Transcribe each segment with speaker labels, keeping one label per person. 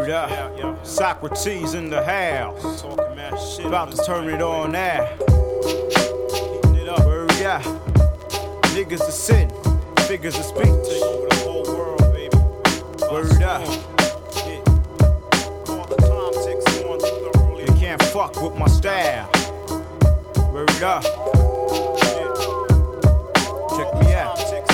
Speaker 1: Word up. Socrates in the house. About to turn it on now. Word up. Niggas are sitting, figures of speech. Word up. You can't fuck with my style. Word up. Check me out.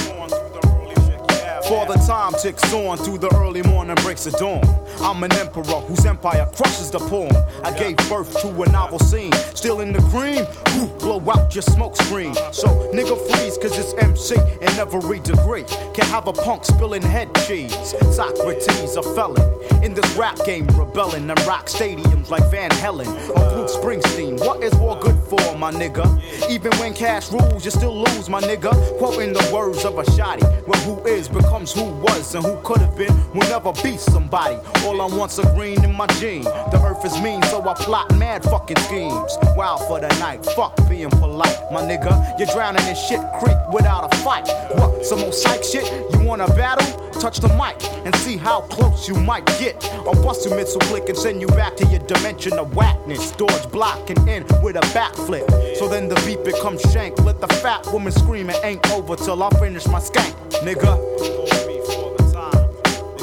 Speaker 1: For the time ticks on through the early morning breaks of dawn. I'm an emperor whose empire crushes the pawn. I gave birth to a novel scene. Still in the cream? Who blow out your smoke screen? So nigga freeze cause it's MC in every degree. Can't have a punk spilling head cheese. Socrates a felon in this rap game, rebelling and rock stadiums like Van Halen or Bruce Springsteen. What is war good for, my nigga? Even when cash rules, you still lose, my nigga. Quoting the words of a shotty, when who is becomes who was, and who could have been will never be somebody. All I want's a green in my gene. The earth is mean, so I plot mad fucking schemes. Wild for the night, fuck being polite, my nigga. You're drowning in shit creek without a fight. What, some old psych shit? You wanna battle? Touch the mic and see how close you might get. Or bust your missile click and send you back to your dimension of whackness. Dodge, block, and end with a backflip. So then the beat becomes shank. Let the fat woman scream, it ain't over till I finish my skank, nigga.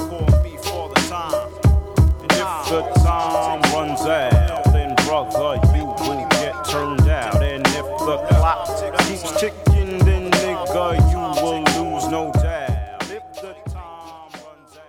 Speaker 1: If the time runs out, then brother,